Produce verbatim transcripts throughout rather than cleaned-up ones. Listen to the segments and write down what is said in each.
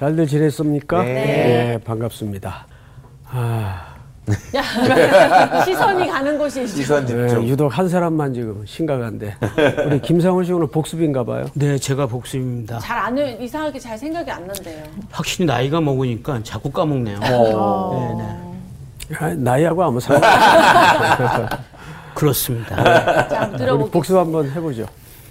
잘들 지냈습니까? 네. 네, 반갑습니다. 아, 시선이 가는 곳이 있죠. 시선 집중. 네, 유독 한 사람만 지금 심각한데 우리 김상훈 씨 오늘 복습인가 봐요. 네, 제가 복습입니다. 잘 안, 이상하게 잘 생각이 안 난대요. 확실히 나이가 먹으니까 자꾸 까먹네요. 어. 네, 네. 아, 나이하고 아무 상관. 그렇습니다. 자, 우리 들어볼게요. 복습 한번 해보죠.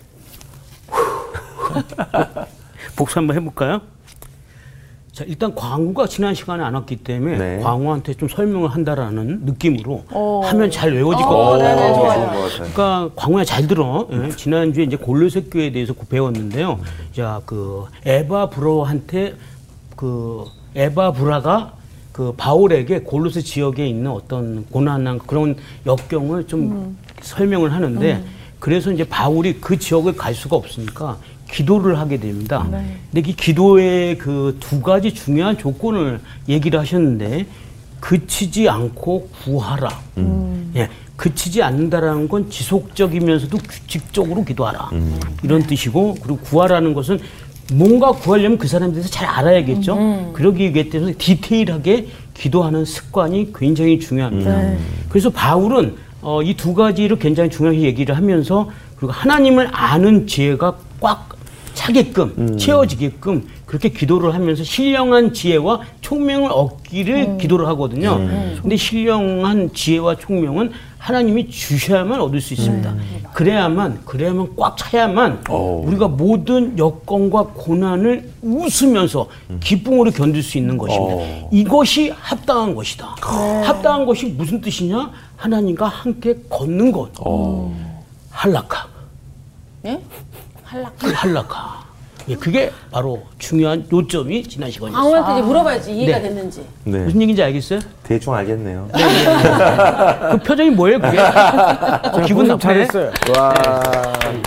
복습 한번 해볼까요? 자, 일단 광우가 지난 시간에 안 왔기 때문에 네. 광우한테 좀 설명을 한다라는 느낌으로 오. 하면 잘 외워질 것 어, 같아요. 네네, 좋아요. 좋은 것 같아요. 그러니까 광우야 잘 들어. 예, 지난주에 이제 골로새 교회에 대해서 배웠는데요. 자, 그 에바 브로한테 그 에바 브라가 그 바울에게 골로새 지역에 있는 어떤 고난한 그런 역경을 좀 음. 설명을 하는데 음. 그래서 이제 바울이 그 지역을 갈 수가 없으니까 기도를 하게 됩니다. 네. 근데 이 기도의 그 두 가지 중요한 조건을 얘기를 하셨는데 그치지 않고 구하라. 음. 예, 그치지 않는다라는 건 지속적이면서도 규칙적으로 기도하라. 음. 이런 뜻이고 그리고 구하라는 것은 뭔가 구하려면 그 사람에 대해서 잘 알아야겠죠. 음. 그러기 때문에 디테일하게 기도하는 습관이 굉장히 중요합니다. 네. 그래서 바울은 어, 이 두 가지를 굉장히 중요하게 얘기를 하면서 그리고 하나님을 아는 지혜가 꽉 차게끔 음. 채워지게끔 그렇게 기도를 하면서 신령한 지혜와 총명을 얻기를 음. 기도를 하고든요. 음. 근데 신령한 지혜와 총명은 하나님이 주셔야만 얻을 수 있습니다. 음. 그래야만 그래야만 꽉 차야만 오. 우리가 모든 여건과 고난을 웃으면서 음. 기쁨으로 견딜 수 있는 것입니다. 오. 이것이 합당한 것이다. 네. 합당한 것이 무슨 뜻이냐? 하나님과 함께 걷는 것. 오. 할라카. 예? 할라카. 할라카. 예, 그게 바로 중요한 요점이 지난 시간이었어요. 광우한테 이제 물어봐야지 이해가 네. 됐는지. 네. 무슨 얘기인지 알겠어요? 대충 알겠네요. 네, 네, 네. 그 표정이 뭐예요, 그게? 어, 기분 나쁘네. 잘했어요. 와. 네.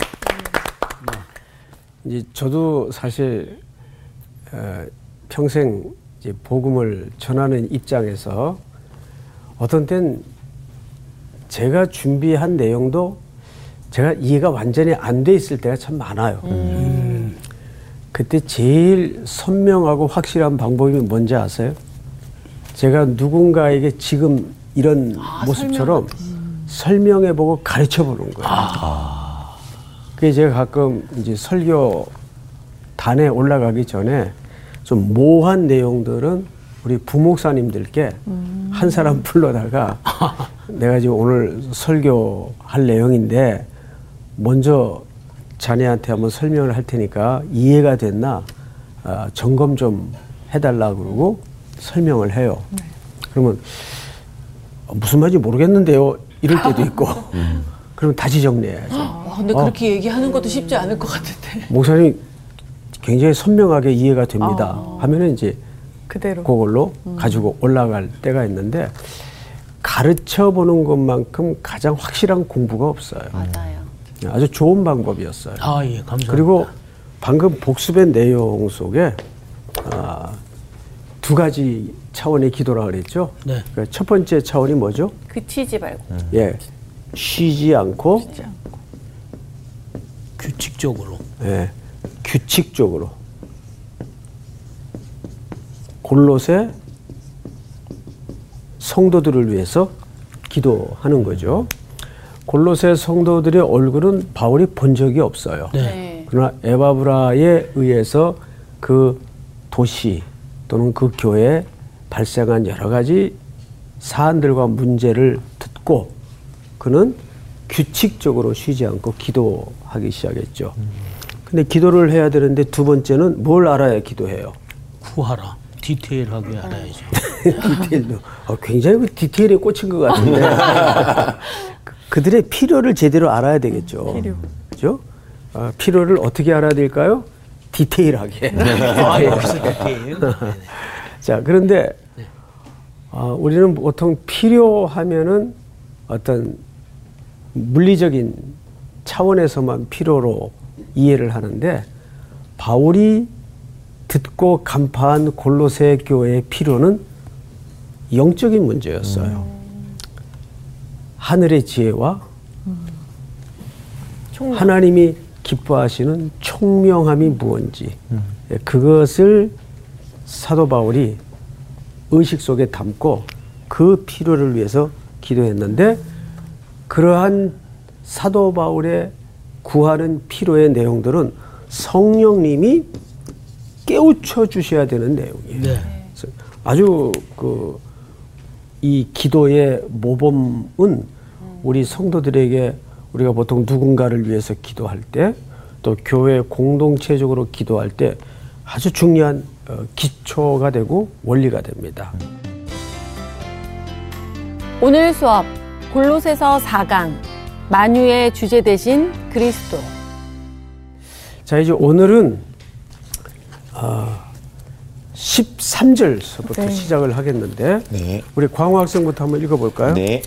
이제 저도 사실 어, 평생 이제 복음을 전하는 입장에서 어떤 땐 제가 준비한 내용도 제가 이해가 완전히 안 돼 있을 때가 참 많아요. 음. 그때 제일 선명하고 확실한 방법이 뭔지 아세요? 제가 누군가에게 지금 이런 아, 모습처럼 음. 설명해보고 가르쳐보는 거예요. 아. 그게 제가 가끔 이제 설교단에 올라가기 전에 좀 모호한 내용들은 우리 부목사님들께 음. 한 사람 불러다가 내가 지금 오늘 설교할 내용인데 먼저 자네한테 한번 설명을 할 테니까 이해가 됐나 어, 점검 좀 해달라 그러고 설명을 해요. 네. 그러면 어, 무슨 말인지 모르겠는데요 이럴 때도 있고 음. 그러면 다시 정리해야죠. 와, 근데 어. 그렇게 얘기하는 것도 쉽지 않을 것 같은데. 목사님 굉장히 선명하게 이해가 됩니다 아. 하면은 이제 그대로 그걸로 음. 가지고 올라갈 때가 있는데 가르쳐 보는 것만큼 가장 확실한 공부가 없어요. 맞아요. 아주 좋은 방법이었어요. 아, 예, 감사합니다. 그리고 방금 복습의 내용 속에 아, 두 가지 차원의 기도라 그랬죠. 네. 그러니까 첫 번째 차원이 뭐죠? 그치지 말고. 음. 예, 쉬지 않고, 쉬지 않고. 규칙적으로. 예, 규칙적으로. 골로새 성도들을 위해서 기도하는 거죠. 골로새 성도들의 얼굴은 바울이 본 적이 없어요. 네. 그러나 에바브라에 의해서 그 도시 또는 그 교회에 발생한 여러 가지 사안들과 문제를 듣고 그는 규칙적으로 쉬지 않고 기도하기 시작했죠. 음. 근데 기도를 해야 되는데 두 번째는 뭘 알아야 기도해요? 구하라. 디테일하게 알아야죠. 디테일도 어, 굉장히 그 디테일에 꽂힌 것 같은데 그들의 필요를 제대로 알아야 되겠죠. 필요. 그죠? 어, 필요를 어떻게 알아야 될까요? 디테일하게. 디테일. 자, 그런데 어, 우리는 보통 필요하면은 어떤 물리적인 차원에서만 필요로 이해를 하는데 바울이 듣고 간파한 골로새 교회의 필요는 영적인 문제였어요. 음. 하늘의 지혜와 음. 하나님이 기뻐하시는 총명함이 무엇인지 음. 그것을 사도 바울이 의식 속에 담고 그 필요를 위해서 기도했는데 그러한 사도 바울의 구하는 필요의 내용들은 성령님이 깨우쳐 주셔야 되는 내용이에요. 네. 아주 그 이 기도의 모범은 우리 성도들에게 우리가 보통 누군가를 위해서 기도할 때 또 교회 공동체적으로 기도할 때 아주 중요한 기초가 되고 원리가 됩니다. 오늘 수업 골로새서 사 강 만유의 주제 대신 그리스도. 자, 이제 오늘은 어, 십삼 절서부터 네. 시작을 하겠는데 네. 우리 광호 학생부터 한번 읽어볼까요? 네.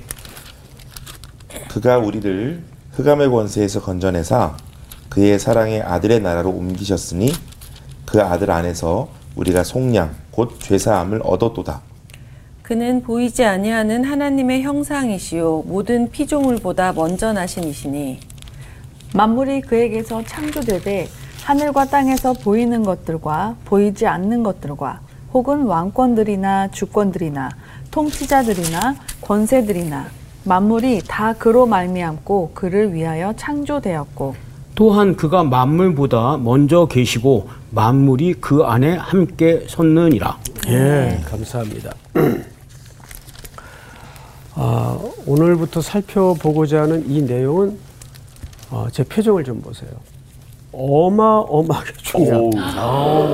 그가 우리를 흑암의 권세에서 건져내사 그의 사랑의 아들의 나라로 옮기셨으니 그 아들 안에서 우리가 속량 곧 죄사함을 얻었도다. 그는 보이지 아니하는 하나님의 형상이시요 모든 피조물보다 먼저 나신 이시니 만물이 그에게서 창조되되 하늘과 땅에서 보이는 것들과 보이지 않는 것들과 혹은 왕권들이나 주권들이나 통치자들이나 권세들이나 만물이 다 그로 말미암고 그를 위하여 창조되었고 또한 그가 만물보다 먼저 계시고 만물이 그 안에 함께 섰느니라. 예, 감사합니다. 아, 오늘부터 살펴보고자 하는 이 내용은 어, 제 표정을 좀 보세요. 어마어마하게 중요합니다.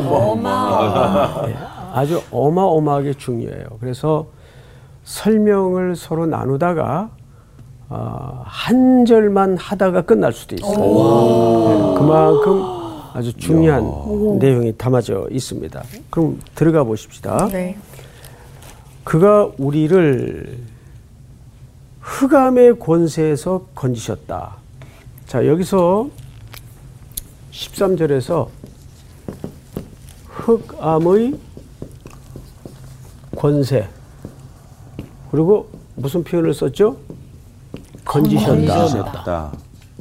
예, 아주 어마어마하게 중요해요. 그래서 설명을 서로 나누다가 어, 한 절만 하다가 끝날 수도 있어요. 네, 그만큼 아주 중요한 내용이 담아져 있습니다. 그럼 들어가 보십시다. 네. 그가 우리를 흑암의 권세에서 건지셨다. 자, 여기서 십삼 절에서 흑암의 권세 그리고 무슨 표현을 썼죠? 건지셨다. 건지셨다.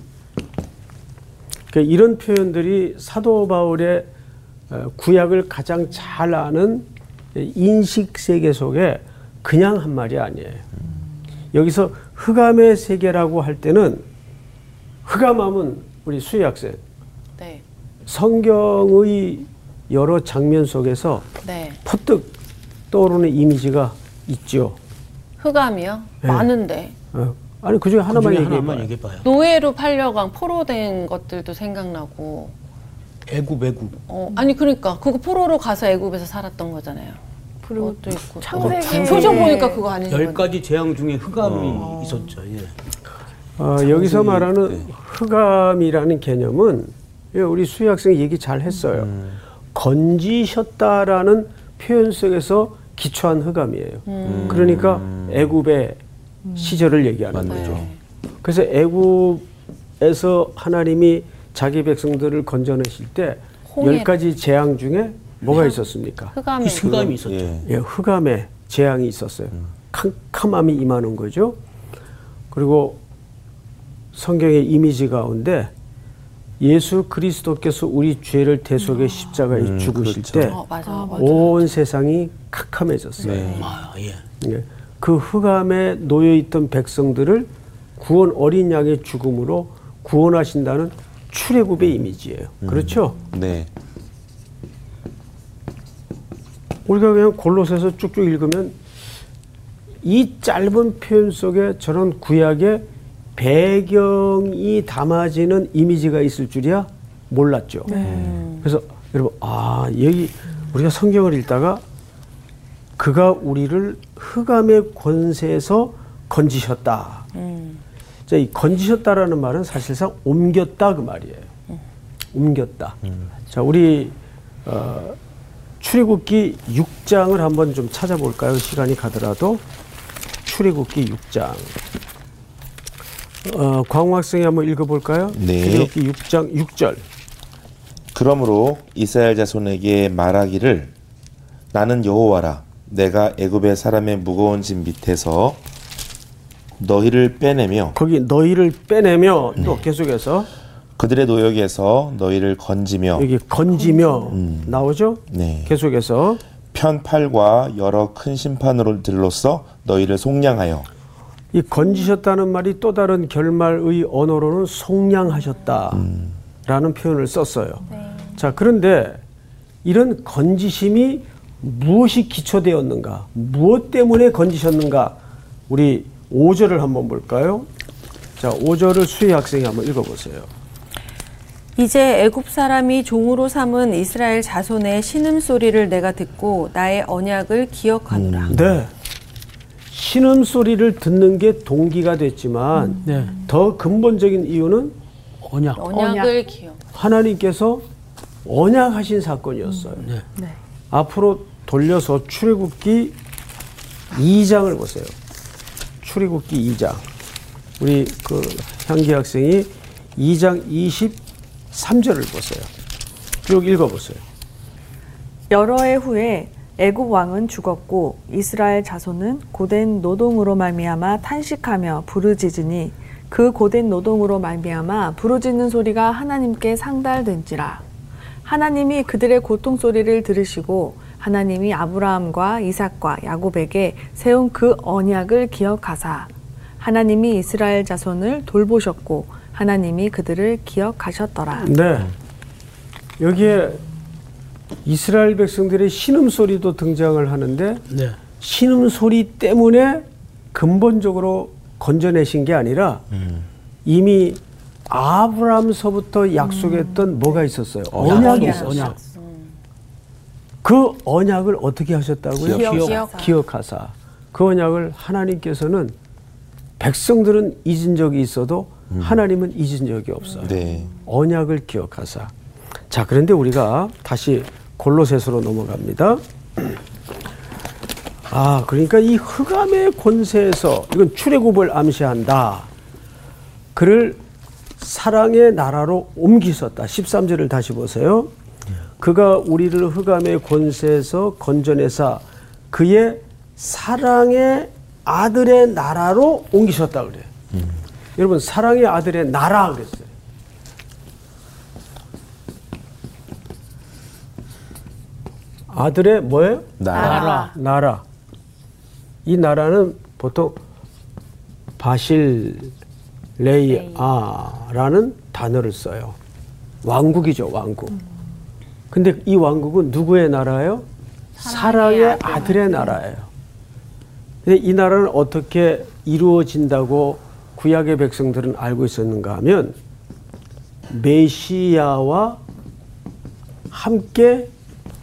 그러니까 이런 표현들이 사도 바울의 구약을 가장 잘 아는 인식 세계 속에 그냥 한 말이 아니에요. 여기서 흑암의 세계라고 할 때는 흑암함은 우리 수희 학생 네. 성경의 여러 장면 속에서 네. 퍼뜩 떠오르는 이미지가 있죠. 흑암이요? 네. 많은데. 어, 아니 그중에 하나만 그중에 얘기해 하나만 봐요. 얘기해봐요. 노예로 팔려간 포로된 것들도 생각나고. 애굽 애굽. 어, 아니 그러니까 그거 포로로 가서 애굽에서 살았던 거잖아요. 그리고 그것도 있고. 창세기 표정 보니까 그거 아니죠. 열 가지 재앙 중에 흑암이 있었죠. 예. 어, 여기서 말하는 흑암이라는 개념은 우리 수희 학생이 얘기 잘 했어요. 음. 건지셨다라는 표현 속에서 기초한 흑암이에요. 음. 그러니까 애굽의 시절을 얘기하는 맞네요. 거죠. 그래서 애굽에서 하나님이 자기 백성들을 건져내실 때 열 가지 재앙 중에 뭐가 있었습니까? 흑암이. 흑암이 있었죠. 예. 예, 흑암의 재앙이 있었어요. 캄캄함이 임하는 거죠. 그리고 성경의 이미지 가운데 예수 그리스도께서 우리 죄를 대속해 십자가에 음, 죽으실 그렇죠. 때 어, 맞아, 맞아. 온 세상이 캄캄해졌어요. 네. 아, 예. 예, 그 흑암에 놓여 있던 백성들을 구원 어린 양의 죽음으로 구원하신다는 출애굽의 이미지예요. 그렇죠? 네. 우리가 그냥 골로새서 쭉쭉 읽으면 이 짧은 표현 속에 저런 구약의 배경이 담아지는 이미지가 있을 줄이야 몰랐죠. 그래서 여러분, 아, 여기 우리가 성경을 읽다가 그가 우리를 흑암의 권세에서 건지셨다. 음. 자, 이 건지셨다라는 말은 사실상 옮겼다 그 말이에요. 음. 옮겼다. 자, 우리 어, 출애굽기 육 장을 한번 좀 찾아볼까요? 시간이 가더라도 출애굽기 육 장. 어, 광호 학생이 한번 읽어볼까요? 네. 출애굽기 육 장 육 절. 그러므로 이스라엘 자손에게 말하기를 나는 여호와라 내가 애굽의 사람의 무거운 짐 밑에서 너희를 빼내며 거기 너희를 빼내며 또 계속해서 그들의 노역에서 너희를 건지며 여기 건지며 나오죠? 네. 계속해서 편 팔과 여러 큰 심판으로들로서 너희를 속량하여. 이 건지셨다는 말이 또 다른 결말의 언어로는 속량하셨다라는 음. 표현을 썼어요. 네. 자, 그런데 이런 건지심이 무엇이 기초되었는가? 무엇 때문에 건지셨는가? 우리 오 절을 한번 볼까요? 자, 오 절을 수희 학생이 한번 읽어보세요. 이제 애굽 사람이 종으로 삼은 이스라엘 자손의 신음소리를 내가 듣고 나의 언약을 기억하노라. 음. 네. 신음소리를 듣는 게 동기가 됐지만 음. 네. 더 근본적인 이유는 언약. 언약을 기억. 하나님께서 언약하신 사건이었어요. 음. 네. 네. 앞으로 돌려서 출애굽기 이 장을 보세요. 출애굽기 이 장. 우리 그 향기 학생이 이 장 이십삼 절을 보세요. 쭉 읽어보세요. 여러 해 후에 애굽 왕은 죽었고 이스라엘 자손은 고된 노동으로 말미암아 탄식하며 부르짖으니 그 고된 노동으로 말미암아 부르짖는 소리가 하나님께 상달된지라. 하나님이 그들의 고통 소리를 들으시고 하나님이 아브라함과 이삭과 야곱에게 세운 그 언약을 기억하사 하나님이 이스라엘 자손을 돌보셨고 하나님이 그들을 기억하셨더라. 네. 여기에 이스라엘 백성들의 신음소리도 등장을 하는데 네. 신음소리 때문에 근본적으로 건져내신 게 아니라 음. 이미 아브라함서부터 약속했던 음. 뭐가 있었어요? 언약이 있었어요. 언약. 그 언약을 어떻게 하셨다고요? 기억, 기억. 기억하사. 그 언약을 하나님께서는 백성들은 잊은 적이 있어도 음. 하나님은 잊은 적이 없어요. 네. 언약을 기억하사. 자, 그런데 우리가 다시 골로새서로 넘어갑니다. 아, 그러니까 이 흑암의 권세에서 이건 출애굽을 암시한다. 그를 사랑의 나라로 옮기셨다. 십삼 절을 다시 보세요. 그가 우리를 흑암의 권세에서 건져내사 그의 사랑의 아들의 나라로 옮기셨다 그래요. 음. 여러분, 사랑의 아들의 나라 그랬어요. 아들의 뭐예요? 나라. 나라. 이 나라는 보통 바실레이아라는 단어를 써요. 왕국이죠, 왕국. 음. 근데 이 왕국은 누구의 나라예요? 사랑의, 사랑의 아들의 나라예요. 근데 이 나라는 어떻게 이루어진다고 구약의 백성들은 알고 있었는가 하면 메시아와 함께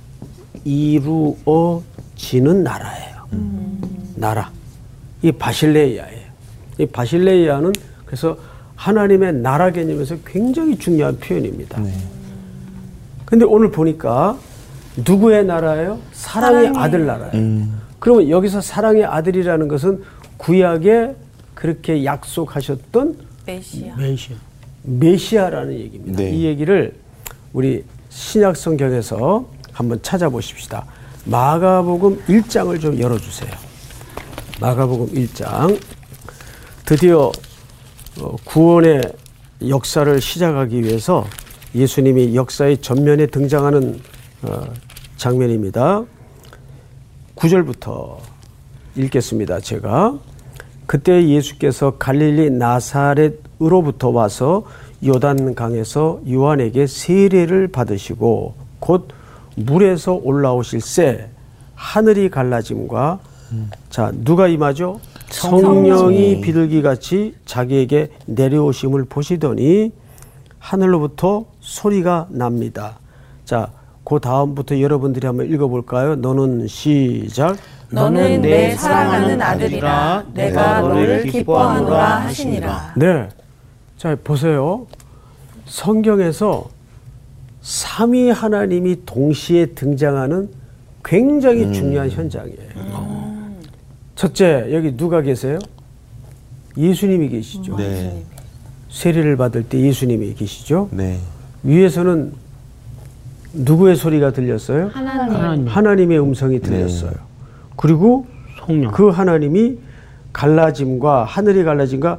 이루어지는 나라예요. 음. 나라. 이 바실레이아예요. 이 바실레이아는 그래서 하나님의 나라 개념에서 굉장히 중요한 표현입니다. 네. 근데 오늘 보니까 누구의 나라예요? 사랑의, 사랑의 아들 나라예요. 음. 그러면 여기서 사랑의 아들이라는 것은 구약에 그렇게 약속하셨던 메시아. 메시아. 메시아라는 얘기입니다. 네. 이 얘기를 우리 신약 성경에서 한번 찾아보십시다. 마가복음 일 장을 좀 열어주세요. 마가복음 일 장. 드디어 구원의 역사를 시작하기 위해서 예수님이 역사의 전면에 등장하는 장면입니다. 구 절부터 읽겠습니다. 제가. 그때 예수께서 갈릴리 나사렛으로부터 와서 요단강에서 요한에게 세례를 받으시고 곧 물에서 올라오실새 하늘이 갈라짐과 음. 자, 누가 임하죠? 성령이 비둘기같이 자기에게 내려오심을 보시더니 하늘로부터 소리가 납니다. 자, 그 다음부터 여러분들이 한번 읽어볼까요? 너는 시작. 너는 내 사랑하는 아들이라 내가 너를 기뻐하노라 하시니라. 네, 자 보세요. 성경에서 삼위 하나님이 동시에 등장하는 굉장히 음. 중요한 현장이에요. 음. 첫째, 여기 누가 계세요? 예수님이 계시죠. 네. 세례를 받을 때 예수님이 계시죠. 네. 위에서는 누구의 소리가 들렸어요? 하나님. 하나님. 하나님의 음성이 들렸어요. 네. 그리고 성령. 그 하나님이 갈라짐과 하늘이 갈라짐과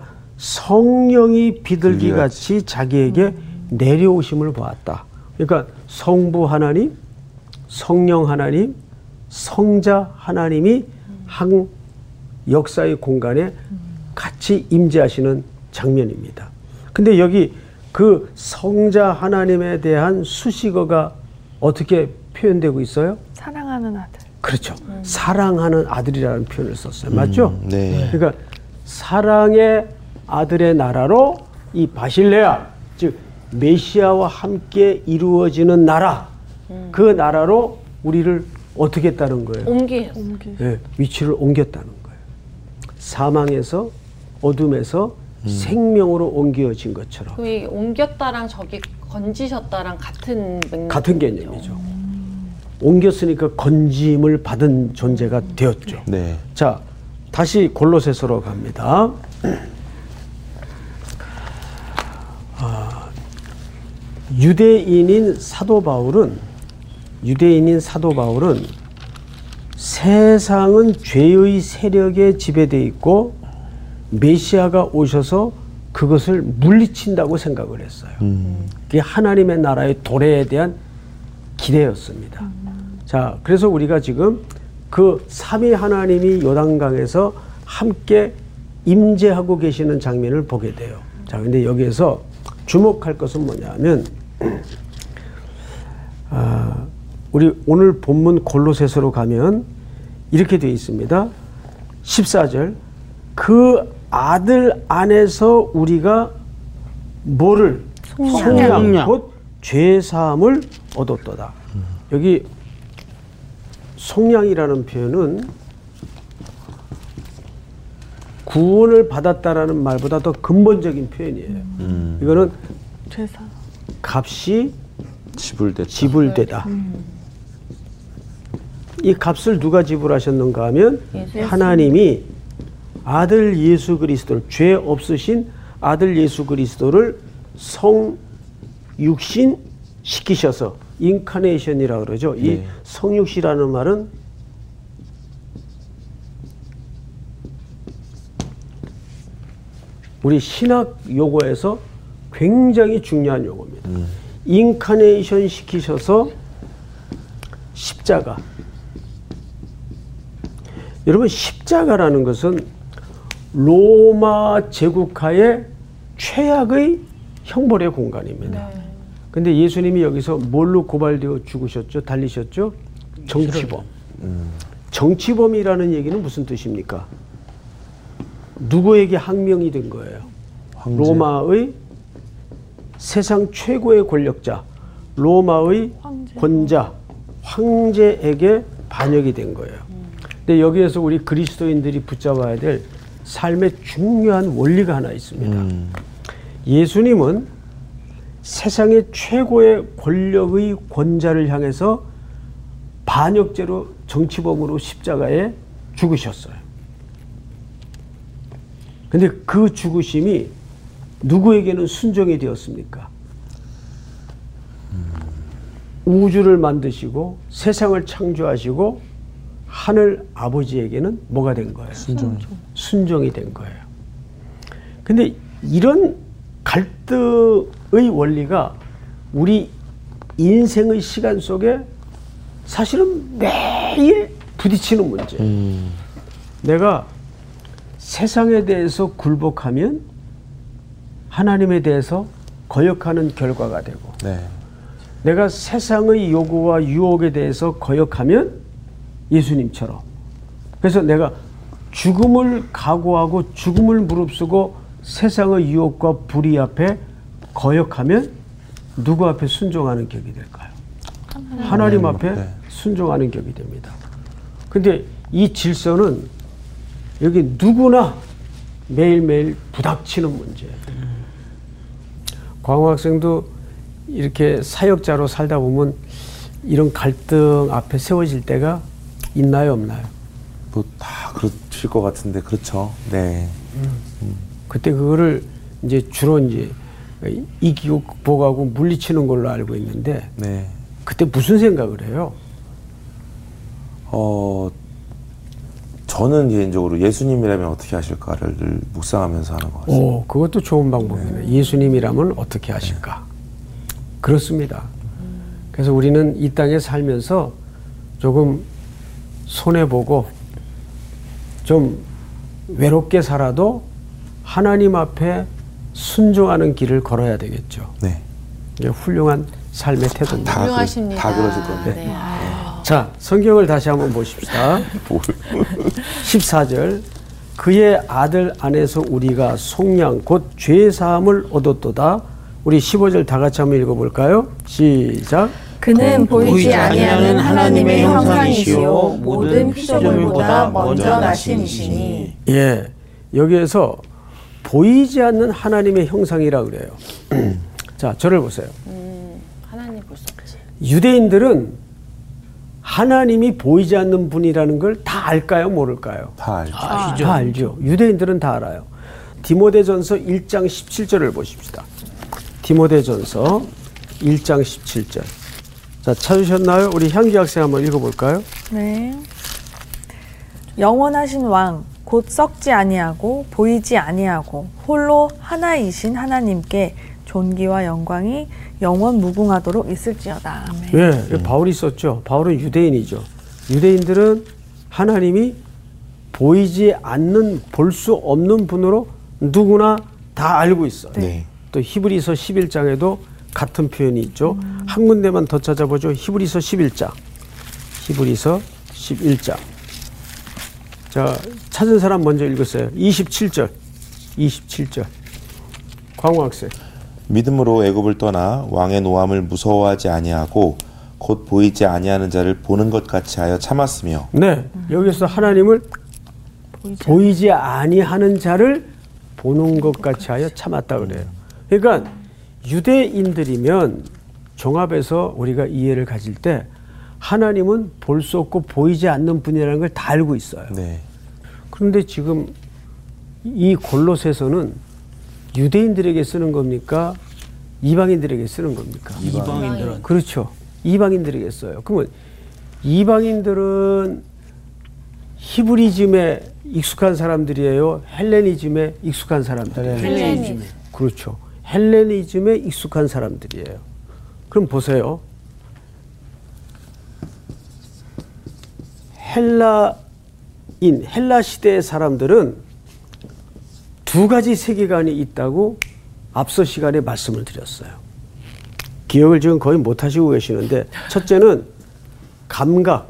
성령이 비둘기같이 자기에게 음. 내려오심을 보았다. 그러니까 성부 하나님, 성령 하나님, 성자 하나님이 한 역사의 공간에 같이 임재하시는 장면입니다. 근데 여기 그 성자 하나님에 대한 수식어가 어떻게 표현되고 있어요? 사랑하는 아들. 그렇죠. 음. 사랑하는 아들이라는 표현을 썼어요. 맞죠? 음, 네. 그러니까 사랑의 아들의 나라로 이 바실레아, 즉 메시아와 함께 이루어지는 나라, 음. 그 나라로 우리를 어떻게 했다는 거예요? 옮기. 네, 위치를 옮겼다는 거예요. 사망에서 어둠에서 음. 생명으로 옮겨진 것처럼. 그럼 이 옮겼다랑 저기 건지셨다랑 같은 맥락 같은 개념이죠. 음. 옮겼으니까 건짐을 받은 존재가 음. 되었죠. 네. 자, 다시 골로새서로 갑니다. 아, 유대인인 사도 바울은 유대인인 사도 바울은 세상은 죄의 세력에 지배되어 있고 메시아가 오셔서 그것을 물리친다고 생각을 했어요. 음. 그게 하나님의 나라의 도래에 대한 기대였습니다. 음. 자, 그래서 우리가 지금 그 삼위 하나님이 요단강에서 함께 임재하고 계시는 장면을 보게 돼요. 자, 근데 여기에서 주목할 것은 뭐냐면 아, 우리 오늘 본문 골로새서로 가면 이렇게 되어 있습니다. 십사 절, 그 아들 안에서 우리가 뭐를? 속량. 속량, 곧 죄사함을 얻었도다. 음. 여기 속량이라는 표현은 구원을 받았다라는 말보다 더 근본적인 표현이에요. 음. 이거는 죄사. 값이 지불됐다. 지불되다. 음. 이 값을 누가 지불하셨는가 하면 예수. 하나님이 아들 예수 그리스도를, 죄 없으신 아들 예수 그리스도를 성육신 시키셔서, 인카네이션이라고 그러죠. 네. 이 성육시라는 말은 우리 신학 용어에서 굉장히 중요한 용어입니다. 음. 인카네이션 시키셔서 십자가. 여러분, 십자가라는 것은 로마 제국하의 최악의 형벌의 공간입니다. 네. 근데 예수님이 여기서 뭘로 고발되어 죽으셨죠? 달리셨죠? 정치범. 음. 정치범이라는 얘기는 무슨 뜻입니까? 누구에게 항명이 된 거예요? 황제. 로마의 세상 최고의 권력자, 로마의 황제. 권자, 황제에게 반역이 된 거예요. 음. 근데 여기에서 우리 그리스도인들이 붙잡아야 될 삶의 중요한 원리가 하나 있습니다. 음. 예수님은 세상의 최고의 권력의 권자를 향해서 반역죄로, 정치범으로 십자가에 죽으셨어요. 근데 그 죽으심이 누구에게는 순종이 되었습니까? 음. 우주를 만드시고 세상을 창조하시고 하늘 아버지에게는 뭐가 된 거예요? 순종. 순종이 된 거예요. 근데 이런 갈등의 원리가 우리 인생의 시간 속에 사실은 매일 부딪히는 문제예요. 음. 내가 세상에 대해서 굴복하면 하나님에 대해서 거역하는 결과가 되고, 네. 내가 세상의 요구와 유혹에 대해서 거역하면 예수님처럼, 그래서 내가 죽음을 각오하고 죽음을 무릅쓰고 세상의 유혹과 불의 앞에 거역하면 누구 앞에 순종하는 격이 될까요? 하나님, 하나님 앞에 네. 순종하는 격이 됩니다. 근데 이 질서는 여기 누구나 매일매일 부닥치는 문제예요. 음. 광호 학생도 이렇게 사역자로 살다 보면 이런 갈등 앞에 세워질 때가 있나요, 없나요? 뭐 다 그러실 것 같은데, 그렇죠. 네. 음. 음. 그때 그거를 이제 주로 이제 이기고 극복하고 물리치는 걸로 알고 있는데, 네. 그때 무슨 생각을 해요? 어, 저는 개인적으로 예수님이라면 어떻게 하실까를 늘 묵상하면서 하는 것 같습니다. 오, 그것도 좋은 방법이네요. 네. 예수님이라면 어떻게 하실까? 네. 그렇습니다. 음. 그래서 우리는 이 땅에 살면서 조금 손해보고 좀 외롭게 살아도 하나님 앞에 순종하는 길을 걸어야 되겠죠. 네. 이게 훌륭한 삶의 태도입니다. 다, 훌륭하십니다. 다 그러실 건데. 네. 아유. 자, 성경을 다시 한번 보십시다. 십사 절. 그의 아들 안에서 우리가 속량 곧 죄사함을 얻었도다. 우리 십오 절 다 같이 한번 읽어볼까요? 시작. 그는 보이지 보이지 아니하는 하나님의 형상이시요 모든 피조물보다 먼저 나신 이시니. 예, 여기에서 보이지 않는 하나님의 형상이라 그래요. 자, 저를 보세요. 음, 하나님 볼 수 없지. 유대인들은 하나님이 보이지 않는 분이라는 걸 다 알까요? 모를까요? 다 알죠. 아시죠? 다 알죠. 유대인들은 다 알아요. 디모데전서 일 장 십칠 절을 보십시다. 디모데전서 일 장 십칠 절. 자, 찾으셨나요? 우리 향기 학생 한번 읽어볼까요? 네. 영원하신 왕, 곧 썩지 아니하고 보이지 아니하고 홀로 하나이신 하나님께 존귀와 영광이 영원 무궁하도록 있을지어다. 아멘. 예, 바울이 썼죠. 바울은 유대인이죠. 유대인들은 하나님이 보이지 않는, 볼 수 없는 분으로 누구나 다 알고 있어요. 네. 또 히브리서 십일 장에도 같은 표현이 있죠. 음. 한 군데만 더 찾아보죠. 히브리서 십일 장. 히브리서 십일 장. 자, 찾은 사람 먼저 읽으세요. 이십칠 절. 이십칠 절. 광호 학생. 믿음으로 애굽을 떠나 왕의 노함을 무서워하지 아니하고 곧 보이지 아니하는 자를 보는 것 같이 하여 참았으며. 네, 여기서 하나님을 보이지, 보이지 아니하는 자를 보는 것 같이 하여 참았다 그래요. 그러니까 유대인들이면 종합해서 우리가 이해를 가질 때 하나님은 볼 수 없고 보이지 않는 분이라는 걸 다 알고 있어요. 네. 그런데 지금 이 골로새서는 유대인들에게 쓰는 겁니까? 이방인들에게 쓰는 겁니까? 이방인들은. 그렇죠. 이방인들에게 써요. 그러면 이방인들은 히브리즘에 익숙한 사람들이에요? 헬레니즘에 익숙한 사람들이에요? 헬레니즘. 그렇죠. 헬레니즘에 익숙한 사람들이에요. 그럼 보세요. 헬라인, 헬라 시대의 사람들은 두 가지 세계관이 있다고 앞서 시간에 말씀을 드렸어요. 기억을 지금 거의 못 하시고 계시는데, 첫째는 감각,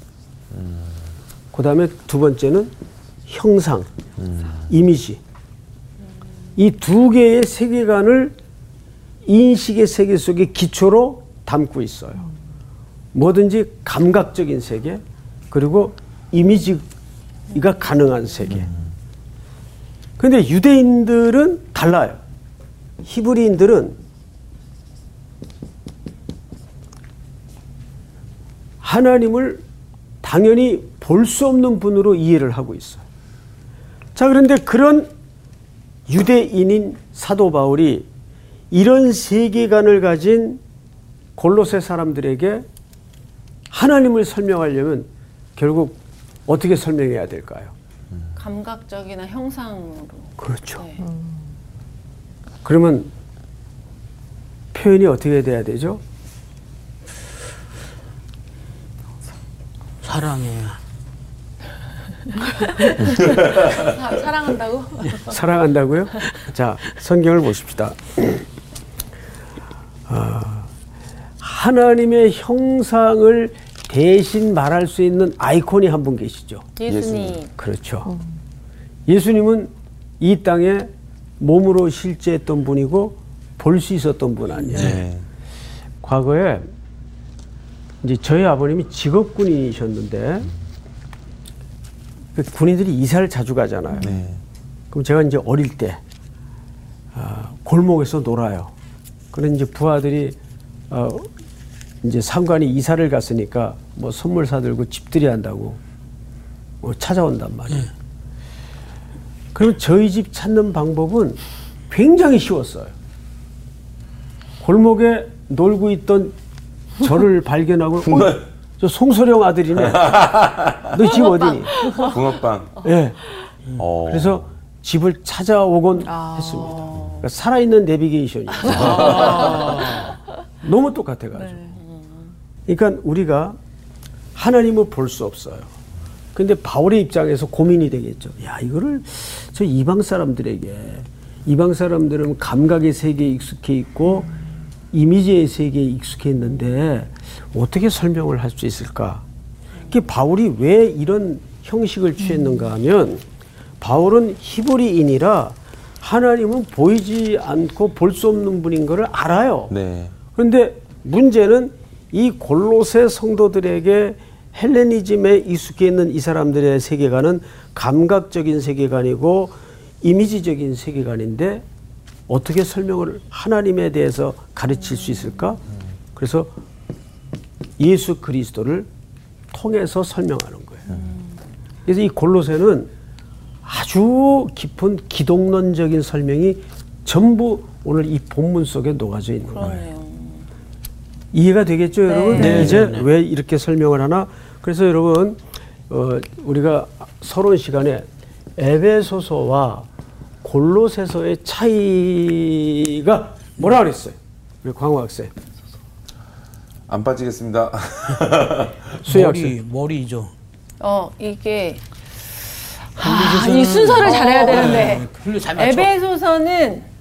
그 다음에 두 번째는 형상, 이미지. 이 두 개의 세계관을 인식의 세계 속에 기초로 담고 있어요. 뭐든지 감각적인 세계, 그리고 이미지가 가능한 세계. 그런데 유대인들은 달라요. 히브리인들은 하나님을 당연히 볼 수 없는 분으로 이해를 하고 있어요. 자, 그런데 그런 유대인인 사도 바울이 이런 세계관을 가진 골로새 사람들에게 하나님을 설명하려면 결국 어떻게 설명해야 될까요? 감각적이나 형상으로. 그렇죠. 네. 음. 그러면 표현이 어떻게 돼야 되죠? 사랑해. 사, 사랑한다고? 사랑한다고요? 자, 성경을 보십시다. 아, 하나님의 형상을 대신 말할 수 있는 아이콘이 한 분 계시죠. 예수님. 그렇죠. 예수님은 이 땅에 몸으로 실제했던 분이고 볼 수 있었던 분 아니에요. 네. 과거에 이제 저희 아버님이 직업군인이셨는데 그 군인들이 이사를 자주 가잖아요. 네. 그럼 제가 이제 어릴 때 아, 골목에서 놀아요. 그런 이제 부하들이 어, 이제 상관이 이사를 갔으니까 뭐 선물 사들고 집들이 한다고 뭐 찾아온단 말이에요. 네. 그럼 저희 집 찾는 방법은 굉장히 쉬웠어요. 골목에 놀고 있던 저를 발견하고 어, 저 송소령 아들이네. 너 집 어디니? 붕어빵. 예. 네. 어. 그래서 집을 찾아오곤 아. 했습니다. 그러니까 살아있는 내비게이션이죠. 아. 너무 똑같아가지고. 네. 그러니까 우리가 하나님을 볼 수 없어요. 근데 바울의 입장에서 고민이 되겠죠. 야, 이거를 저 이방 사람들에게, 이방 사람들은 감각의 세계에 익숙해 있고 이미지의 세계에 익숙해 있는데 어떻게 설명을 할 수 있을까? 그 바울이 왜 이런 형식을 취했는가 하면, 바울은 히브리인이라 하나님은 보이지 않고 볼 수 없는 분인 것을 알아요. 네. 그런데 문제는 이 골로새 성도들에게 헬레니즘에 익숙해 있는 이 사람들의 세계관은 감각적인 세계관이고 이미지적인 세계관인데 어떻게 설명을 하나님에 대해서 가르칠 수 있을까? 그래서 예수 그리스도를 통해서 설명하는 거예요. 그래서 이 골로새는 아주 깊은 기독론적인 설명이 전부 오늘 이 본문 속에 녹아져 있는 거예요. 이해가 되겠죠, 여러분? 네. 이제 네, 네. 왜 이렇게 설명을 하나? 그래서 여러분, 어, 우리가 서론 시간에 에베소서와 골로새서의 차이가 뭐라 그랬어요? 우리 광호 학생. 안 빠지겠습니다. 수혜 머리, 학생. 머리죠. 어, 이게 아, 이 순서를 잘해야 되는데 훌륭 잘 맞춰. 에베소서는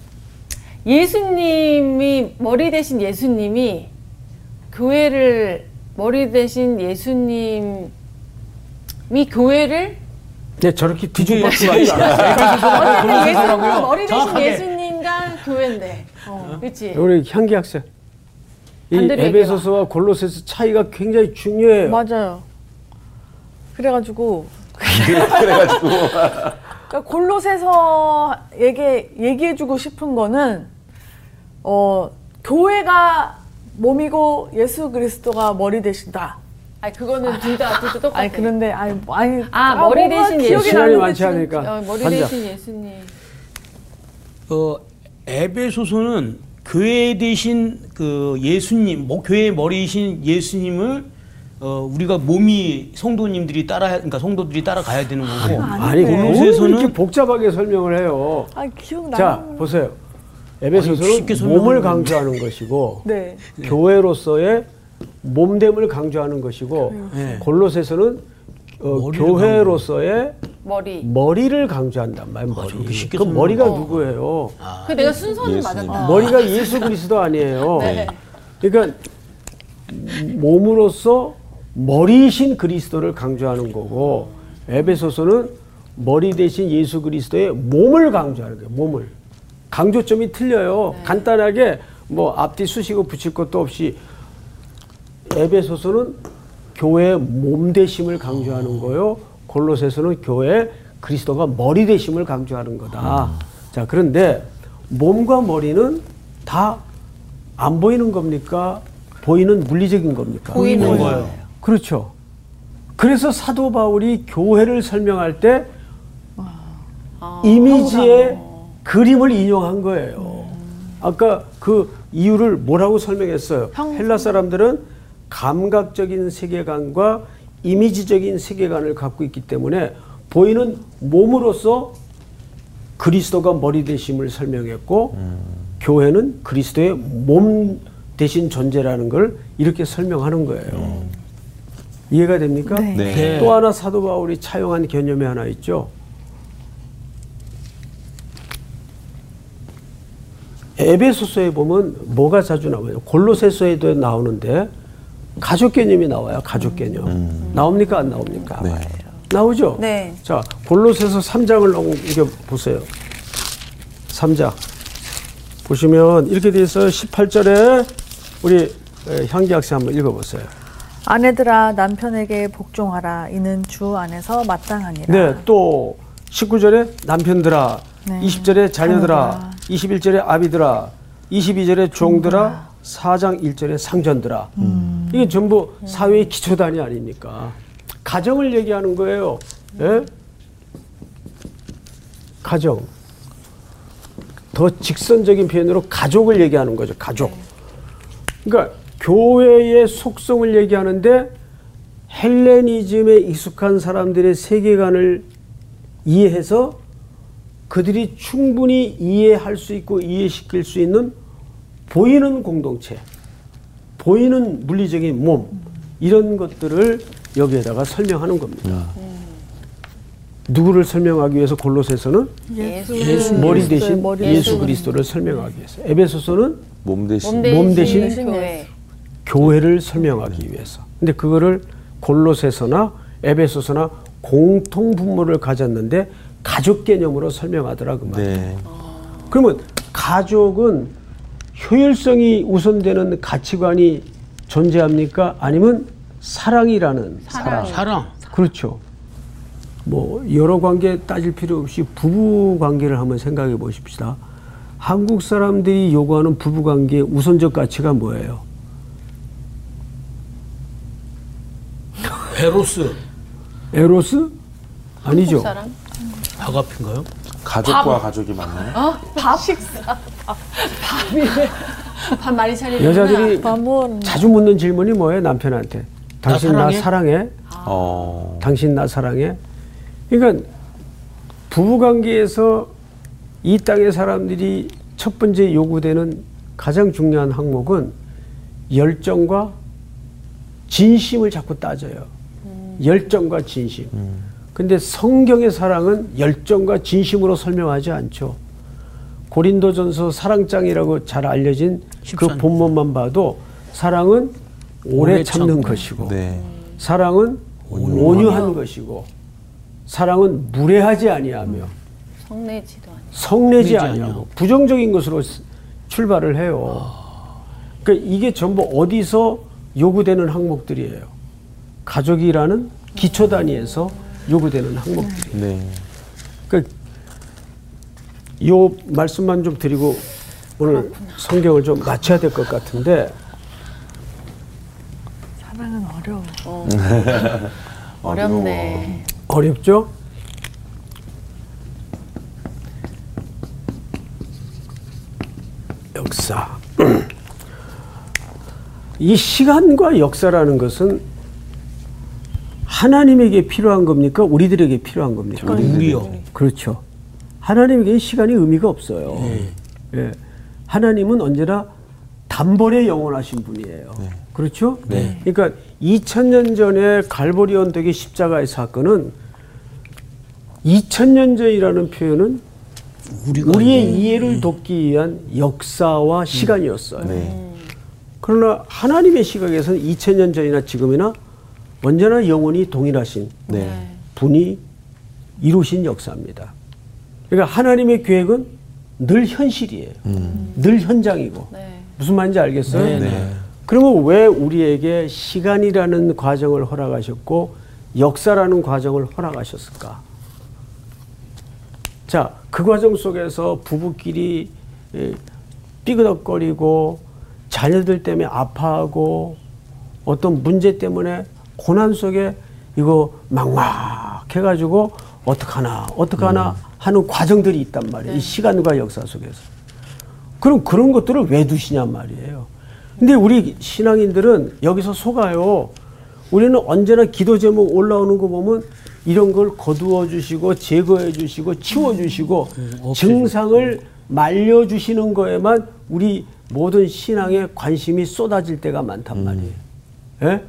예수님이 머리 대신 예수님이 교회를 머리 대신 예수님이 교회를 네, 저렇게 뒤죽박죽 예, 하지 않았어요. 어쨌든 예수님과 머리 대신 정확하게. 예수님과 교회인데, 어, 그렇지? 우리 향기 학생. 이 반대로 에베소서와 골로새서 차이가 굉장히 중요해요. 맞아요. 그래가지고 그래가지고 그러니까 골로새서 얘기 얘기해주고 싶은 거는 어 교회가 몸이고 예수 그리스도가 머리 되신다. 아니 그거는 둘 다 둘 다 똑같아. 아니 그런데 아니 아니 아, 머리 뭔가 대신 기억이 예수. 시간이 나는데 많지 지금 않으니까. 어, 머리 앉아. 대신 예수님. 어, 에베소서는 교회 대신 그 예수님, 뭐 교회의 머리이신 예수님을 어, 우리가 몸이 성도님들이 따라, 그러니까 성도들이 따라가야 되는 거고. 아니, 아닌데. 뭘 골로새서는- 이렇게 복잡하게 설명을 해요. 아 기억 자, 나는 보세요. 아니, 에베소서는 쉽게 설명하는 몸을 건데. 강조하는 것이고, 네. 교회로서의 몸됨을 강조하는 것이고, 네. 골로새서는 어, 머리를 교회로서의 머리. 머리를 강조한단 말이에요. 머리. 저렇게 쉽게 그 설명을- 머리가 어. 누구예요? 그 내가 순서는 예수님. 맞았다. 머리가 예수 그리스도 아니에요. 네. 그러니까 몸으로서 머리이신 그리스도를 강조하는 거고, 에베소서는 머리 대신 예수 그리스도의 몸을 강조하는 거예요. 몸을. 강조점이 틀려요. 간단하게 뭐 앞뒤 수식어 붙일 것도 없이 에베소서는 교회의 몸 되심을 강조하는 거요. 골로새서는 교회 그리스도가 머리 되심을 강조하는 거다. 자, 그런데 몸과 머리는 다 안 보이는 겁니까? 보이는 물리적인 겁니까? 보이는 거예요. 그렇죠. 그래서 사도 바울이 교회를 설명할 때 아, 이미지의 그림을 인용한 거예요. 아까 그 이유를 뭐라고 설명했어요? 헬라 사람들은 감각적인 세계관과 이미지적인 세계관을 갖고 있기 때문에 보이는 몸으로서 그리스도가 머리 되심을 설명했고, 음. 교회는 그리스도의 몸 대신 존재라는 걸 이렇게 설명하는 거예요. 음. 이해가 됩니까? 네. 네. 또 하나 사도 바울이 차용한 개념이 하나 있죠. 에베소서에 보면 뭐가 자주 나와요? 골로새서에도 나오는데 가족 개념이 나와요. 가족 개념. 음. 나옵니까? 안 나옵니까? 네. 나오죠? 네. 자, 골로새서 삼 장을 넘겨 보세요. 삼 장. 보시면 이렇게 돼 있어요. 십팔 절에 우리 향기 학생 한번 읽어보세요. 아내들아 남편에게 복종하라 이는 주 안에서 마땅하니라. 네, 또 십구 절에 남편들아, 네. 이십 절에 자녀들아, 자녀들아. 이십일 절에 아비들아, 이십이 절에 종들아, 사 장 일 절에 상전들아. 음. 이게 전부 사회의 기초단위 아닙니까? 가정을 얘기하는 거예요. 예? 가정. 더 직선적인 표현으로 가족을 얘기하는 거죠. 가족. 그러니까 교회의 속성을 얘기하는데 헬레니즘에 익숙한 사람들의 세계관을 이해해서 그들이 충분히 이해할 수 있고 이해시킬 수 있는 보이는 공동체, 보이는 물리적인 몸, 이런 것들을 여기에다가 설명하는 겁니다. 누구를 설명하기 위해서 골로새서는 예수. 예수 머리 대신 머리 예수 그리스도를 설명하기 위해서. 에베소서는 몸 대신 몸 대신 교회. 교회를 설명하기 위해서. 근데 그거를 골로새서나 에베소서나 공통 분모를 가졌는데 가족 개념으로 설명하더라 그 말이에요. 네. 그러면 가족은 효율성이 우선되는 가치관이 존재합니까? 아니면 사랑이라는 사랑. 사랑. 그렇죠. 뭐 여러 관계 따질 필요 없이 부부 관계를 한번 생각해 보십시다. 한국 사람들이 요구하는 부부 관계의 우선적 가치가 뭐예요? 에로스. 에로스? 아니죠. 사람? 박 앞인가요? 가족과 가족이 맞나요? 어? 밥 식사. 밥이래. 밥 많이 차리는 여자들이 밥은 자주 묻는 질문이 뭐예요? 남편한테. 당신 나 사랑해? 사랑해? 어. 당신 나 사랑해? 그러니까 부부관계에서 이 땅의 사람들이 첫 번째 요구되는 가장 중요한 항목은 열정과 진심을 자꾸 따져요. 열정과 진심. 근데 성경의 사랑은 열정과 진심으로 설명하지 않죠. 고린도전서 사랑장이라고 잘 알려진 그 십삼. 본문만 봐도 사랑은 오래 오래 참는 참고. 것이고 네. 사랑은 온유한 것이고 사랑은 무례하지 아니하며 성내지도 않아. 성내지 성내지 아니하고 아니하고. 부정적인 것으로 스- 출발을 해요. 그러니까 이게 전부 어디서 요구되는 항목들이에요. 가족이라는 기초 단위에서 요구되는 항목들이에요. 네. 그러니까 요 말씀만 좀 드리고 오늘 성경을 좀 마쳐야 될 것 같은데 사랑은 어려워. 어렵네. 어렵죠? 역사. 이 시간과 역사라는 것은 하나님에게 필요한 겁니까? 우리들에게 필요한 겁니까? 우리요. 그렇죠. 하나님에게 시간이 의미가 없어요. 예. 하나님은 언제나 단번에 영원하신 분이에요. 그렇죠? 네. 그러니까 이천 년 전에 갈보리 언덕의 십자가의 사건은 이천 년 전이라는 표현은 우리가 우리의 이해를 돕기 위한 역사와 시간이었어요. 네. 그러나 하나님의 시각에서는 이천 년 전이나 지금이나 언제나 영원히 동일하신 네. 분이 이루신 역사입니다. 그러니까 하나님의 계획은 늘 현실이에요. 늘 현장이고. 네. 무슨 말인지 알겠어요? 네, 네. 그러면 왜 우리에게 시간이라는 과정을 허락하셨고 역사라는 과정을 허락하셨을까? 자, 그 과정 속에서 부부끼리 예, 삐그덕거리고 자녀들 때문에 아파하고 어떤 문제 때문에 고난 속에 이거 막막해가지고 어떡하나 어떡하나 하는 과정들이 있단 말이에요. 이 시간과 역사 속에서. 그럼 그런 것들을 왜 두시냔 말이에요. 근데 우리 신앙인들은 여기서 속아요. 우리는 언제나 기도 제목 올라오는 거 보면 이런 걸 거두어 주시고 제거해 주시고 치워 주시고 증상을 말려 주시는 거에만 우리 모든 신앙의 관심이 쏟아질 때가 많단 말이에요. 예?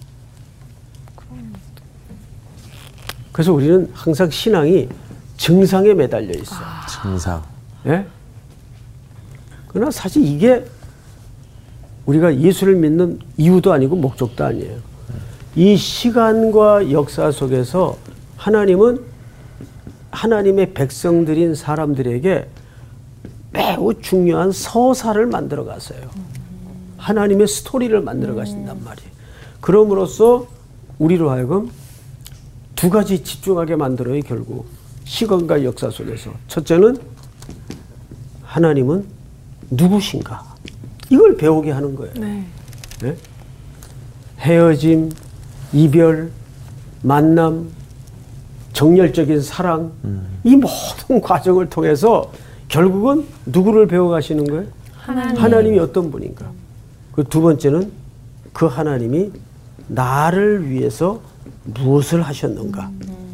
그래서 우리는 항상 신앙이 증상에 매달려 있어요. 증상. 예? 그러나 사실 이게 우리가 예수를 믿는 이유도 아니고 목적도 아니에요. 이 시간과 역사 속에서 하나님은 하나님의 백성들인 사람들에게 매우 중요한 서사를 만들어 가세요. 하나님의 스토리를 만들어 가신단 말이에요. 그럼으로써 우리로 하여금 두 가지 집중하게 만들어요, 결국. 시간과 역사 속에서. 첫째는 하나님은 누구신가? 이걸 배우게 하는 거예요. 네. 네? 헤어짐, 이별, 만남, 정열적인 사랑, 이 모든 과정을 통해서 결국은 누구를 배워가시는 거예요? 하나님. 하나님이 어떤 분인가? 그 두 번째는 그 하나님이 나를 위해서 무엇을 하셨는가?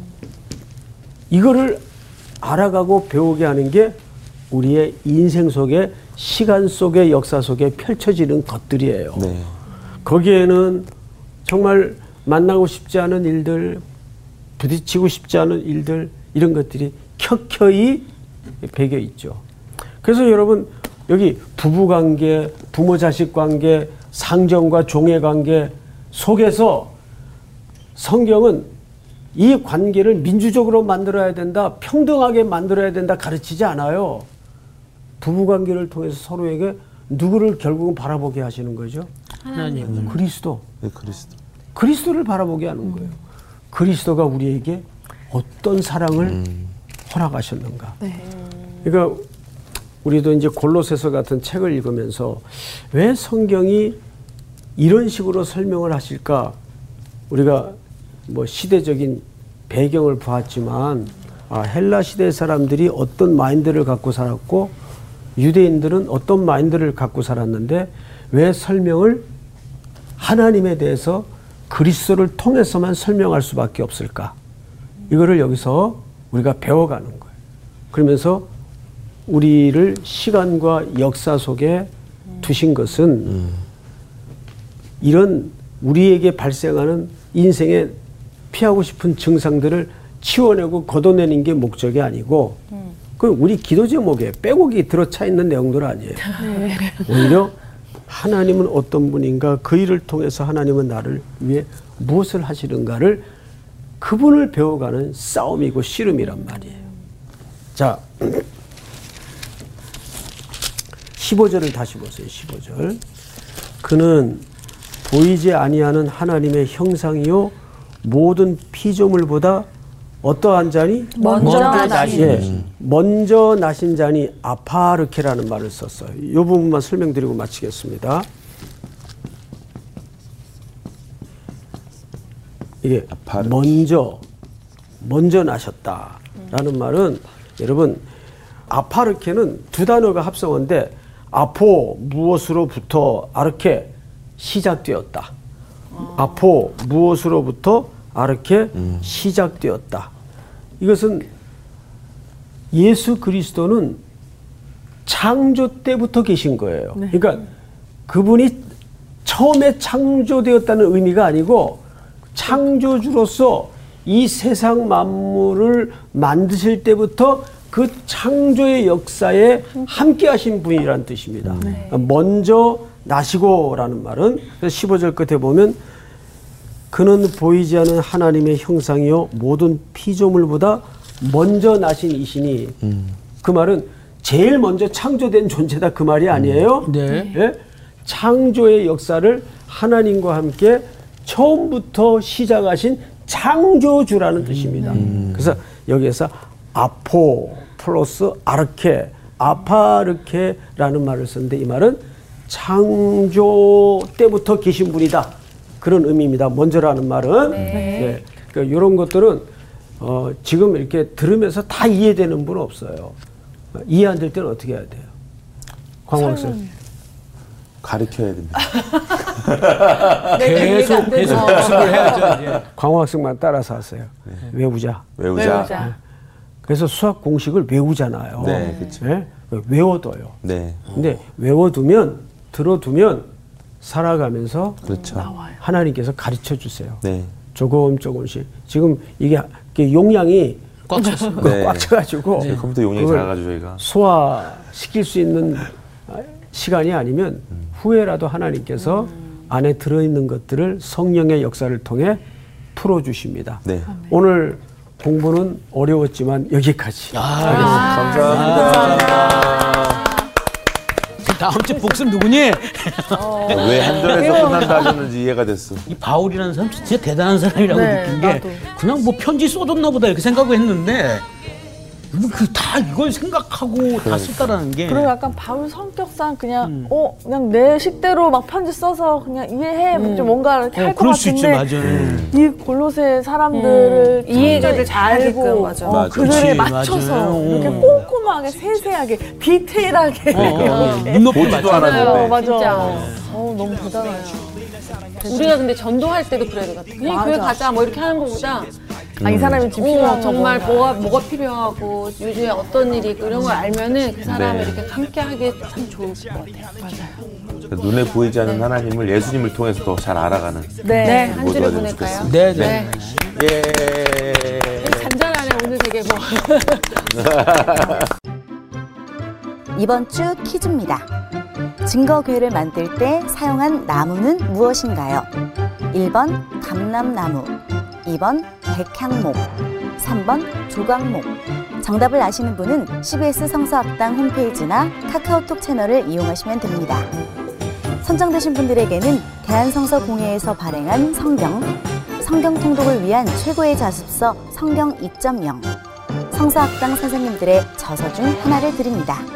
이거를 알아가고 배우게 하는 게 우리의 인생 속에 시간 속의 역사 속에 펼쳐지는 것들이에요. 네. 거기에는 정말 만나고 싶지 않은 일들, 부딪히고 싶지 않은 일들, 이런 것들이 켜켜이 배겨 있죠. 그래서 여러분 여기 부부관계, 부모자식관계, 상정과 종의관계 속에서 성경은 이 관계를 민주적으로 만들어야 된다, 평등하게 만들어야 된다 가르치지 않아요. 부부관계를 통해서 서로에게 누구를 결국은 바라보게 하시는 거죠? 하나님. 그리스도. 네, 그리스도. 그리스도를 바라보게 하는 거예요. 그리스도가 우리에게 어떤 사랑을 음. 허락하셨는가. 네. 그러니까 우리도 이제 골로새서 같은 책을 읽으면서 왜 성경이 이런 식으로 설명을 하실까? 우리가 뭐 시대적인 배경을 보았지만 아, 헬라 시대 사람들이 어떤 마인드를 갖고 살았고 유대인들은 어떤 마인드를 갖고 살았는데 왜 설명을 하나님에 대해서 그리스도를 통해서만 설명할 수밖에 없을까? 이거를 여기서 우리가 배워가는 거예요. 그러면서 우리를 시간과 역사 속에 두신 것은 음. 이런 우리에게 발생하는 인생에 피하고 싶은 증상들을 치워내고 걷어내는 게 목적이 아니고 음. 그 우리 기도 제목에 빼곡히 들어차 있는 내용들 아니에요. 네. 오히려 하나님은 어떤 분인가, 그 일을 통해서 하나님은 나를 위해 무엇을 하시는가를 그분을 배워가는 싸움이고 씨름이란 말이에요. 자, 십오 절을 다시 보세요. 십오 절. 그는 보이지 아니하는 하나님의 형상이요 모든 피조물보다 어떠한 자니? 먼저 나신. 예, 먼저 나신 자니 아파르케라는 말을 썼어요. 이 부분만 설명드리고 마치겠습니다. 이게 아파르케. 먼저 먼저 나셨다라는 말은 여러분 아파르케는 두 단어가 합성어인데 아포 무엇으로부터 아르케 시작되었다. 아포 무엇으로부터 아르케 음. 시작되었다. 이것은 예수 그리스도는 창조 때부터 계신 거예요. 네. 그러니까 그분이 처음에 창조되었다는 의미가 아니고 창조주로서 이 세상 만물을 만드실 때부터 그 창조의 역사에 함께 하신 분이라는 뜻입니다. 네. 먼저 나시고라는 말은 십오 절 끝에 보면 그는 보이지 않는 하나님의 형상이요 모든 피조물보다 먼저 나신 이시니 음. 그 말은 제일 먼저 창조된 존재다 그 말이 아니에요. 음. 네. 예? 창조의 역사를 하나님과 함께 처음부터 시작하신 창조주라는 뜻입니다. 음. 그래서 여기에서 아포 플러스 아르케 아파르케라는 말을 썼는데 이 말은 창조 때부터 계신 분이다. 그런 의미입니다. 먼저라는 말은. 네. 네. 그러니까 이런 것들은 어, 지금 이렇게 들으면서 다 이해되는 분은 없어요. 이해 안 될 때는 어떻게 해야 돼요? 광학생. 가르쳐야 됩니다. 계속 계속 연습을 해야죠. 광학생만 따라서 하세요. 네. 외우자. 외우자. 외우자. 네. 그래서 수학 공식을 외우잖아요. 네, 그렇죠. 네? 외워둬요. 네. 근데 외워두면 들어두면 살아가면서 그렇죠. 하나님께서 가르쳐 주세요. 네. 조금 조금씩. 지금 이게 용량이 꽉 찼어요. 네. 꽉 차가지고 네. 컴퓨터 용량이 작아가지고 저희가 소화시킬 수 있는 시간이 아니면 음. 후에라도 하나님께서 음. 안에 들어있는 것들을 성령의 역사를 통해 풀어주십니다. 네. 오늘 공부는 어려웠지만 여기까지. 아, 아, 감사합니다. 다음 주 복습 누구니? 어. 왜 한 절에서 끝난다 하셨는지 이해가 됐어. 이 바울이라는 사람 진짜 대단한 사람이라고 네, 느낀 게 나도. 그냥 뭐 편지 써줬나 보다 이렇게 생각을 했는데 그 다 이걸 생각하고 그러니까. 다 썼다라는 게. 그리고 약간 바울 성격상 그냥 음. 어 그냥 내 식대로 막 편지 써서 그냥 이해해 음. 좀 뭔가 이렇게 할 것 그럴 수 있지, 같은데 맞아. 음. 이 골로새 사람들을 음. 이해를 잘 알고 하게끔, 맞아. 어, 맞아. 그들에 그치, 맞춰서 맞아. 이렇게 음. 꼼꼼하게 세세하게 디테일하게 어, 어, 이렇게. 눈높이 보지도 맞춰. 않았는데. 맞아. 진짜. 어 너무 대단해요. 우리가 근데 전도할 때도 그래야 돼. 그냥 맞아. 교회 가자 뭐 이렇게 하는 것보다 아, 이 사람이 지금 어, 필요한 정말 거 뭐가 뭐가 필요하고 요즘에 어떤 일이 있고 이런 걸 알면은 그 사람을 네. 이렇게 함께하게 참 좋을 것 같아요. 맞아요. 눈에 보이지 않는 하나님을 예수님을 통해서 더 잘 알아가는 네. 네, 한 주를 모두가 보낼까요? 됐으면 네, 네. 예. 간단하네 오늘 되게 뭐. 이번 주 퀴즈입니다. 증거교회를 만들 때 사용한 나무는 무엇인가요? 일 번 감람나무, 이 번 백향목, 삼 번 조각목. 정답을 아시는 분은 씨비에스 성서학당 홈페이지나 카카오톡 채널을 이용하시면 됩니다. 선정되신 분들에게는 대한성서공회에서 발행한 성경, 성경 통독을 위한 최고의 자습서 성경 이 점 영, 성서학당 선생님들의 저서 중 하나를 드립니다.